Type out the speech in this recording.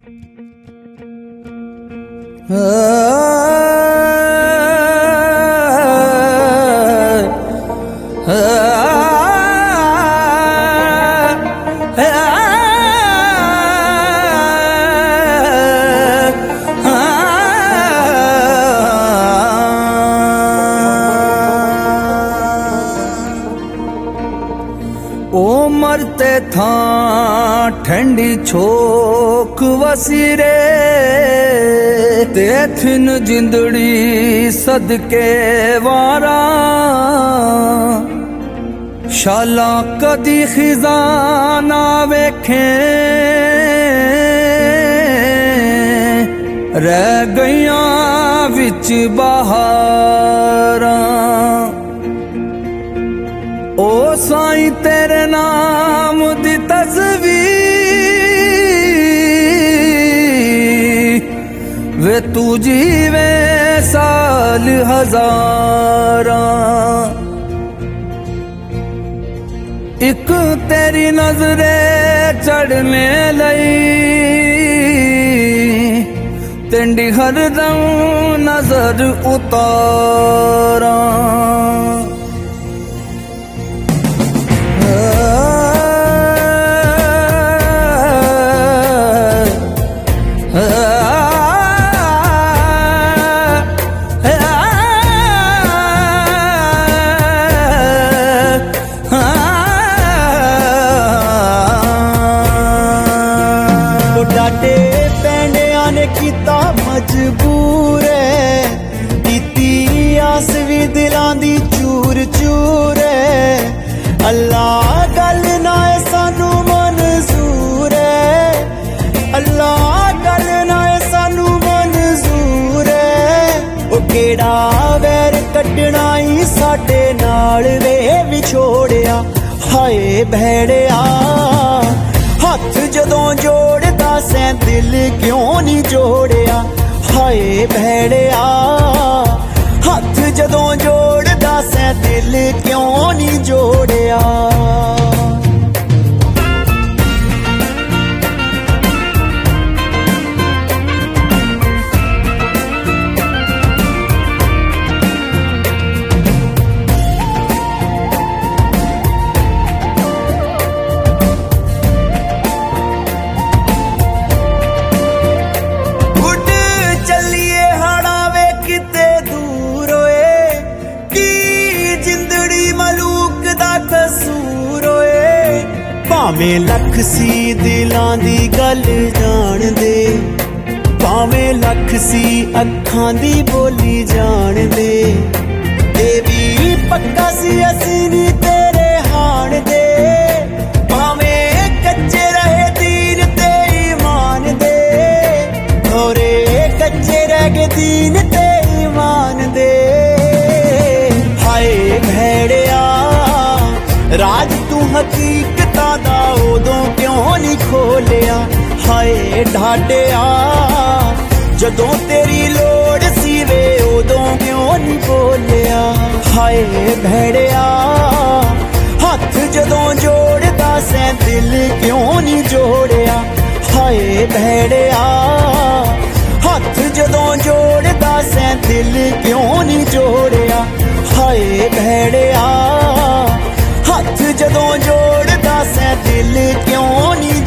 ओ मरते था ठंडी छोक वसीरे तेथिन जिंदड़ी सदके वारा शाला कदी खिजाना वेखे रह गईया विच बहारा ओ साईं तेरे नाम दी तस्वीर वे तू जीवे साल हजारा एक तेरी नजरे चढ़ने लई तेंडी हरदम नजर उतारा डाटे पैंडिया ने किता मजबूर है कीती आस भी दिलां दी चूर चूर है अल्लाह गल ना सानू मंजूर है अल्लाह गल ना सानू मंजूर है ओ केड़ा वैर कटना ही साडे नाल वे विछोड़िया हाय भैड़िया हथ जदों जोड़दा सैं दिल क्यों नहीं जोड़िया हाय भैड़िया हथ जदों जोड़दा सैं दिल क्यों नहीं जोड़िया भावें लख सी दिलां दी गल जान दे भावें लख सी अखां दी बोली जान दे ए भी पक्का सी असी नी तेरे हाण दे भावें कच्चे रहे दीन ते ईमान दे थोरे कच्चे रह गए दीन ते ईमान दे हाय भैड़िया राज तू हकीकता दा उदों क्यों नहीं खोलिया हाय ढाडिया जदों तेरी लोड़ सी वे उदों क्यों नहीं बोलिया हाय भैड़िया हथ जदों जोड़दा सैं दिल क्यों नहीं जोड़िया हाय भैड़िया हथ जदों जोड़दा सैं दिल क्यों नहीं जोड़िया हाय भैड़िया हथ जदों जोड़दा सैं दिल क्यों नहीं